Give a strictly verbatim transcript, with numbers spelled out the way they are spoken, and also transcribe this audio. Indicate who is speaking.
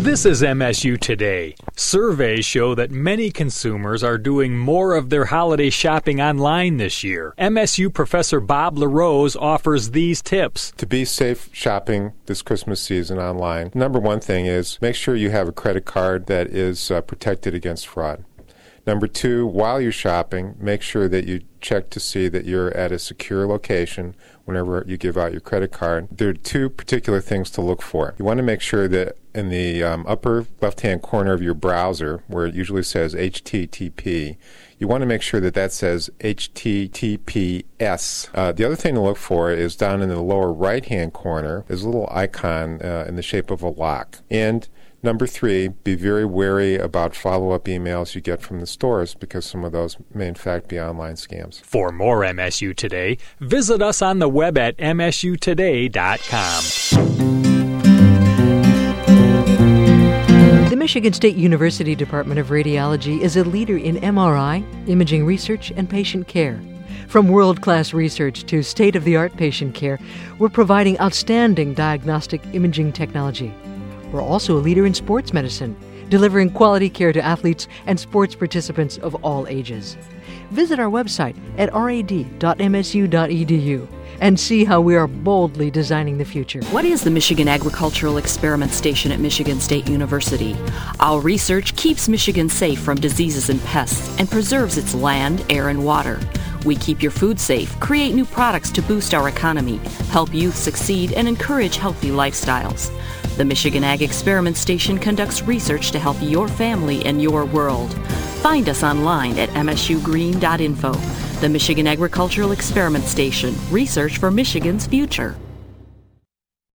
Speaker 1: This is M S U Today. Surveys show that many consumers are doing more of their holiday shopping online this year. M S U Professor Bob LaRose offers these tips.
Speaker 2: To be safe shopping this Christmas season online, number one thing is make sure you have a credit card that is uh, protected against fraud. Number two, while you're shopping, make sure that you check to see that you're at a secure location whenever you give out your credit card. There are two particular things to look for. You want to make sure that in the um, upper left-hand corner of your browser, where it usually says H T T P, you want to make sure that that says H T T P S. Uh, the other thing to look for is down in the lower right-hand corner, there's a little icon uh, in the shape of a lock. And number three, be very wary about follow-up emails you get from the stores because some of those may in fact be online scams.
Speaker 1: For more M S U Today, visit us on the web at m s u today dot com.
Speaker 3: The Michigan State University Department of Radiology is a leader in M R I, imaging research, and patient care. From world-class research to state-of-the-art patient care, we're providing outstanding diagnostic imaging technology. We're also a leader in sports medicine, delivering quality care to athletes and sports participants of all ages. Visit our website at rad dot m s u dot e d u and see how we are boldly designing the future.
Speaker 4: What is the Michigan Agricultural Experiment Station at Michigan State University? Our research keeps Michigan safe from diseases and pests and preserves its land, air, and water. We keep your food safe, create new products to boost our economy, help youth succeed, and encourage healthy lifestyles. The Michigan Ag Experiment Station conducts research to help your family and your world. Find us online at m s u green dot info. The Michigan Agricultural Experiment Station. Research for Michigan's future.